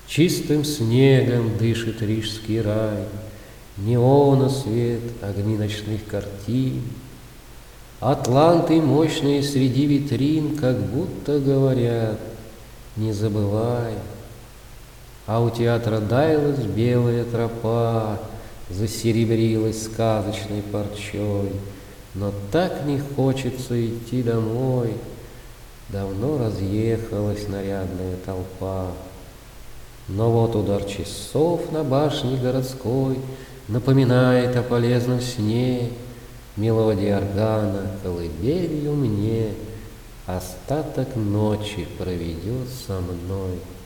Чистым снегом дышит рижский рай, Неона свет, огни ночных картин. Атланты мощные среди витрин Как будто говорят: не забывай. А у театра Дайлас белая тропа Засеребрилась сказочной парчой, Но так не хочется идти домой, Давно разъехалась нарядная толпа. Но вот удар часов на башне городской Напоминает о полезном сне, Мелодия органа колыбелью мне Остаток ночи проведет со мной.